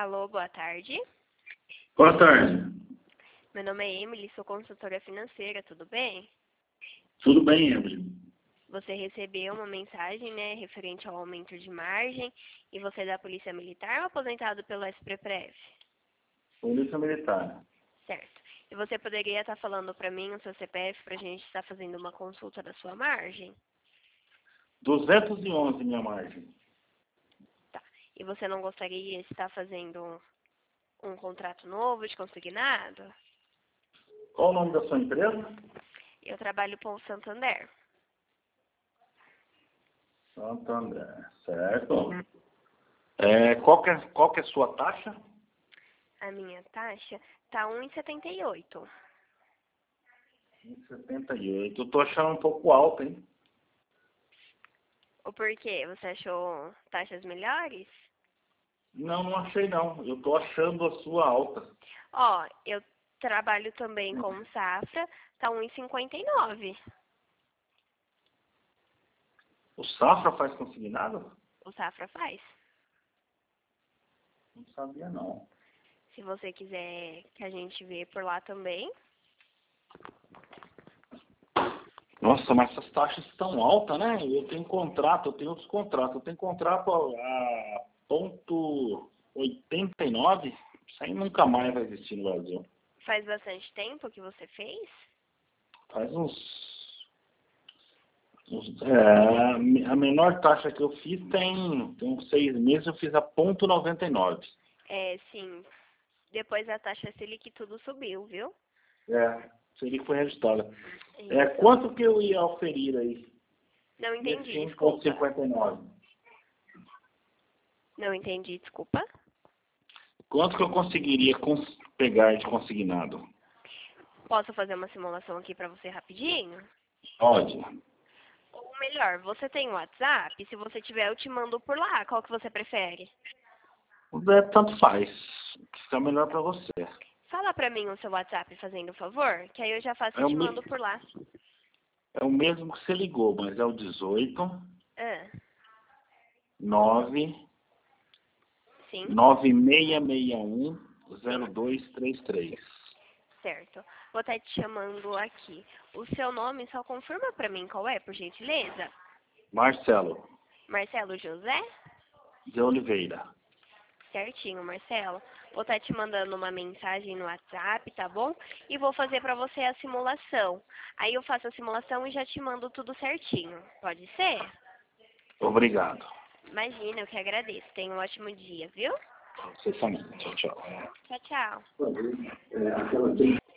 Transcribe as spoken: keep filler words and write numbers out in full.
Alô, boa tarde. Boa tarde. Meu nome é Emily, sou consultora financeira, tudo bem? Tudo bem, Emily? Você recebeu uma mensagem, né, referente ao aumento de margem, e você é da Polícia Militar ou aposentado pelo S P P R E F? Polícia Militar. Certo. E você poderia estar falando para mim o seu C P F para a gente estar fazendo uma consulta da sua margem? duzentos e onze, minha margem. Tá. E você não gostaria de estar fazendo um contrato novo de consignado? Qual o nome da sua empresa? Eu trabalho com o Santander. Santander, certo. É, qual, que é, qual que é a sua taxa? A minha taxa tá um vírgula setenta e oito. um vírgula setenta e oito. Eu tô achando um pouco alta, hein? O porquê? Você achou taxas melhores? Não, não achei não. Eu tô achando a sua alta. Ó, eu trabalho também com safra, tá um vírgula cinquenta e nove. O Safra faz consignado? O safra faz. Não sabia não. Se você quiser que a gente vê por lá também. Nossa, mas essas taxas estão altas, né? Eu tenho contrato, eu tenho outros contratos. Eu tenho contrato a ponto oitenta e nove. Isso aí nunca mais vai existir no Brasil. Faz bastante tempo que você fez? Faz uns... uns é, a menor taxa que eu fiz tem, tem uns seis meses, eu fiz a ponto noventa e nove. É, sim. Depois da taxa Selic tudo subiu, viu? É, seria que foi registrada. É, Isso. quanto que eu ia oferir aí? Não entendi, Nesse desculpa. um vírgula cinquenta e nove. Não entendi, desculpa. Quanto que eu conseguiria cons- pegar de consignado? Posso fazer uma simulação aqui pra você rapidinho? Pode. Ou melhor, você tem WhatsApp? Se você tiver, eu te mando por lá. Qual que você prefere? É, tanto faz. O que fica melhor para você. Fala pra mim o seu WhatsApp, fazendo favor, que aí eu já faço É e o, te me- mando por lá. é o mesmo que você ligou, mas é o dezoito, Ah, nove, sim, nove seis seis um, zero dois três três. certo. Vou estar te chamando aqui. O seu nome só confirma pra mim qual é, por gentileza? Marcelo Marcelo José? de Oliveira. Certinho, Marcelo. Vou estar te mandando uma mensagem no WhatsApp, tá bom? E vou fazer pra você a simulação. Aí eu faço a simulação e já te mando tudo certinho. Pode ser? Obrigado. Imagina, eu que agradeço. Tenha um ótimo dia, viu? Você também. Tchau, tchau. Tchau, tchau. É, aquela